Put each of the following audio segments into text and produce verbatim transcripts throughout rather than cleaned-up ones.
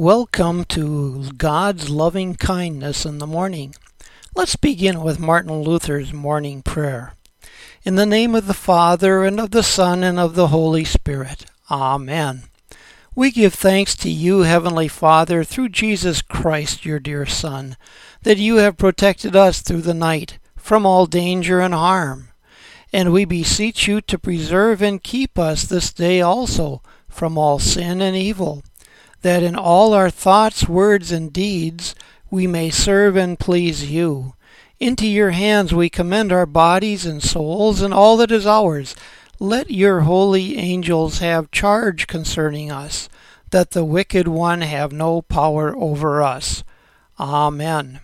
Welcome to God's loving kindness in the morning. Let's begin with Martin Luther's morning prayer. In the name of the Father, and of the Son, and of the Holy Spirit. Amen. We give thanks to you, Heavenly Father, through Jesus Christ, your dear Son, that you have protected us through the night from all danger and harm. And we beseech you to preserve and keep us this day also from all sin and evil, that in all our thoughts, words, and deeds we may serve and please you. Into your hands we commend our bodies and souls and all that is ours. Let your holy angels have charge concerning us, that the wicked one have no power over us. Amen.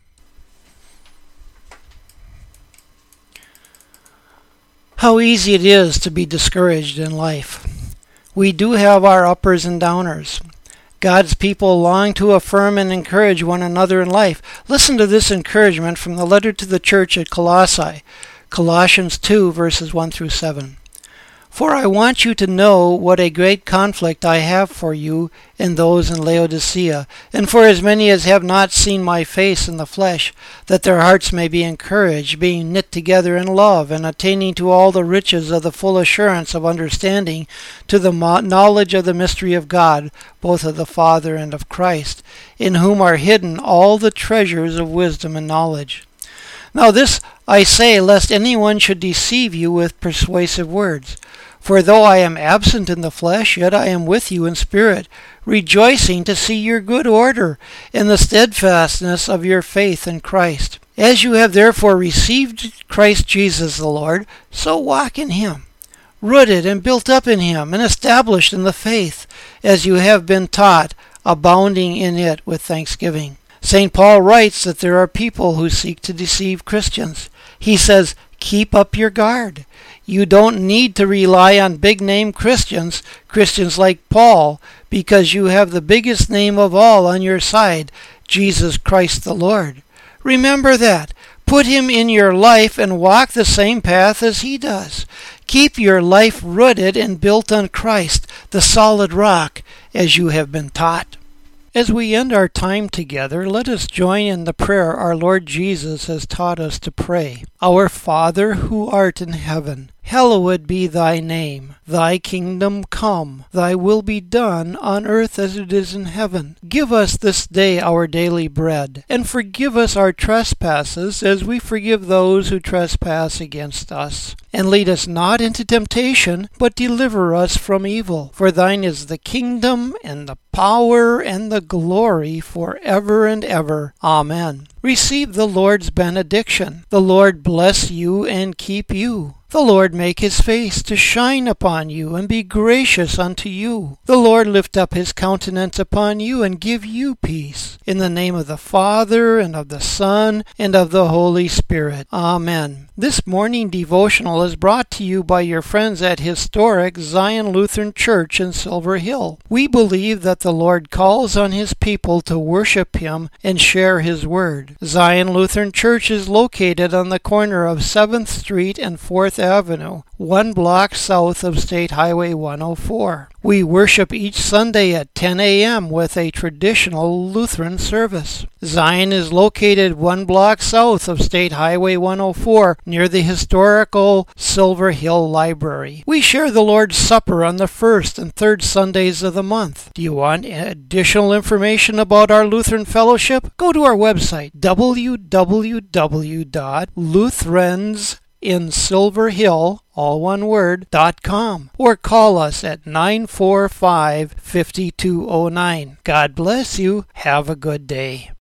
How easy it is to be discouraged in life. We do have our uppers and downers. God's people long to affirm and encourage one another in life. Listen to this encouragement from the letter to the church at Colossae, Colossians two, verses one through seven. For I want you to know what a great conflict I have for you and those in Laodicea, and for as many as have not seen my face in the flesh, that their hearts may be encouraged, being knit together in love, and attaining to all the riches of the full assurance of understanding, to the knowledge of the mystery of God, both of the Father and of Christ, in whom are hidden all the treasures of wisdom and knowledge. Now this I say, lest anyone should deceive you with persuasive words. For though I am absent in the flesh, yet I am with you in spirit, rejoicing to see your good order and the steadfastness of your faith in Christ. As you have therefore received Christ Jesus the Lord, so walk in him, rooted and built up in him, and established in the faith, as you have been taught, abounding in it with thanksgiving. Saint Paul writes that there are people who seek to deceive Christians. He says, keep up your guard. You don't need to rely on big-name Christians, Christians like Paul, because you have the biggest name of all on your side, Jesus Christ the Lord. Remember that. Put him in your life and walk the same path as he does. Keep your life rooted and built on Christ, the solid rock, as you have been taught. As we end our time together, let us join in the prayer our Lord Jesus has taught us to pray. Our Father, who art in heaven, hallowed be thy name. Thy kingdom come. Thy will be done on earth as it is in heaven. Give us this day our daily bread, and forgive us our trespasses as we forgive those who trespass against us. And lead us not into temptation, but deliver us from evil. For thine is the kingdom, and the power, and the glory forever and ever. Amen. Receive the Lord's benediction. The Lord bless you and keep you. The Lord make his face to shine upon you and be gracious unto you. The Lord lift up his countenance upon you and give you peace. In the name of the Father, and of the Son, and of the Holy Spirit. Amen. This morning devotional is brought to you by your friends at historic Zion Lutheran Church in Silver Hill. We believe that the Lord calls on his people to worship him and share his word. Zion Lutheran Church is located on the corner of seventh Street and fourth Avenue, one block south of State Highway one oh four. We worship each Sunday at ten a.m. with a traditional Lutheran service. Zion is located one block south of State Highway one oh four near the historical Silver Hill Library. We share the Lord's Supper on the first and third Sundays of the month. Do you want additional information about our Lutheran fellowship? Go to our website, w w w dot lutherans in Silver Hill, all one word, dot com, or call us at nine four five, five two zero nine. God bless you. Have a good day.